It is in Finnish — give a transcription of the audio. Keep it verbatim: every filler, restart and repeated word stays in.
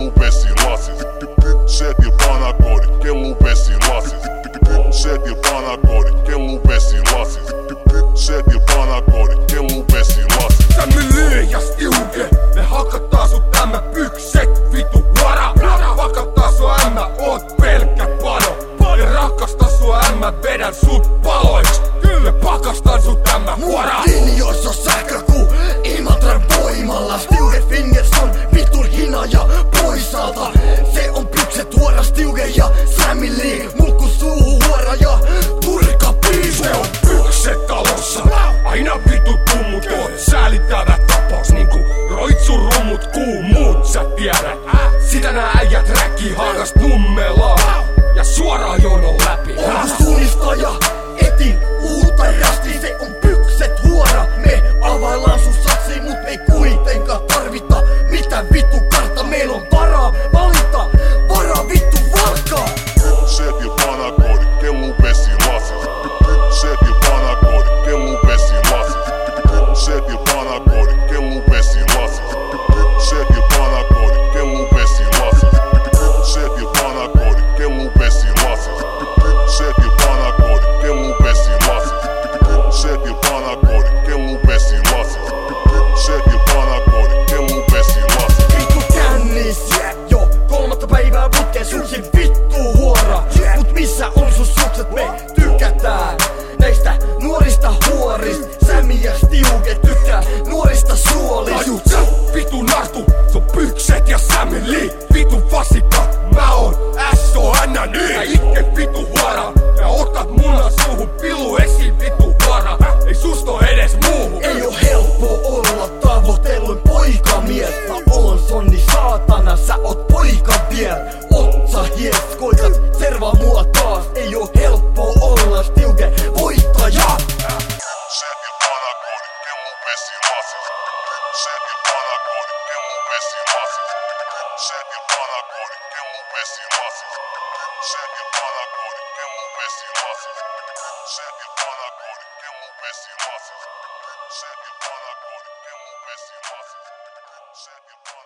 kellu vesilasit. Pyksetil panakoodit, kellu vesilasit. Pyksetil panakoodit, kellu vesilasit. Pyksetil panakoodit, kellu vesilasit. Sämmy lyöjäs tiuke, me hakattaa sut ämmä pykset, vitu vara. Pakattaa sua ämmä, oot pelkkä pano. Ja rakastaa sua ämmä, vedän sut paloiksi. Ja pakastan sut ämmä huora. Linjoissa sähkökuu Imatran voimalla. Stiuge fingers on vitun hina ja poisaalta. Se on pykset huora Stiuge ja Sammy Lee. Mulkku suuhu huora ja turka piisu. Se on pykset talossa, aina vitu tummut. Oot säälittävä tapaus niinku roitsurummut kuumuut sä tiedät. Sitä nää äijät räkkii haagas nummelaa ja suoraan jonon läpi. Onko suunnistaja? Etin uutta rasti, se on pykset huora. Me availlaan sun saksiin, mut me ei kuitenkaan tarvita mitä vittu kartta. Meillä on varaa valita, varaa vittu valkaa. Pyksetil panakoodit, kellu vesilasit. Pyksetil panakoodit, kellu vesilasit. Pyksetil panakoodit, kellu vesilasit. Pyksetil panakoodit, kellu vesilasit. Pyksetil panakoodit, kellu vesilasit. Pyksetil panakoodit, kellu vesilasit. Pyksetil panakoodit, kellu vesilasit. Pyksetil panakoodit, kellu vesilasit. Vittu kännis, jo kolmatta päivää putkeen sulki vittu huora. Mut missä on sun sukset, me tykätään näistä nuorista huorista. Sammy ja Stiuge tykkää nuorista suolista. Tajut sä, vitu nartu, sun pykset ja Sammy Lee. Vitu vasikka, mä oon S O N N. Sä itke vitu huora ja otat munan suuhun pilu esiin vitu huora. Ei susto edes muuhun. Ei oo helppo olla tavoitelluin poikamies. Mä oon sonni saatana, sä oot poika vielä. Otsa hies, koitat servaa mua taas. Ei oo helppo olla Stiuge voittaja. Pyksetil panakoodit, kellu vesilasit. Pyksetil panakoodit, kellu vesilasit. Pyksetil panakoodit, kellu vesilasit. Pyksetil panakoodit, kellu vesilasit. Pyksetil panakoodit, kellu vesilasit. Pyksetil panakoodit, kellu vesilasit. Pyksetil